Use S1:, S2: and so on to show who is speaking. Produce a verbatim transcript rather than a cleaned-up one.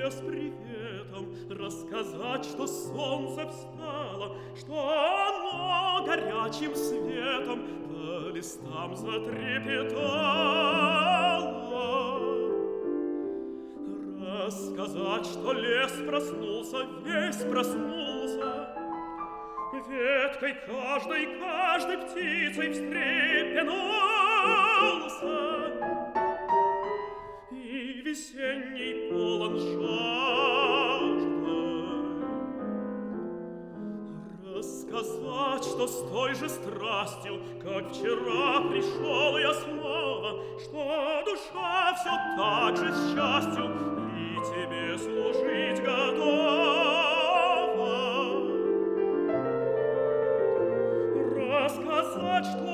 S1: тебе с приветом, рассказать, что солнце встало, что оно горячим светом по листам затрепетало. Рассказать, что лес проснулся, весь проснулся, веткой каждой, каждой птицей встрепенулся, и весенний полон жажды. Рассказать, что с той же страстью, как вчера пришел я снова, что душа все так же с счастью и тебе служить готова. Рассказать, что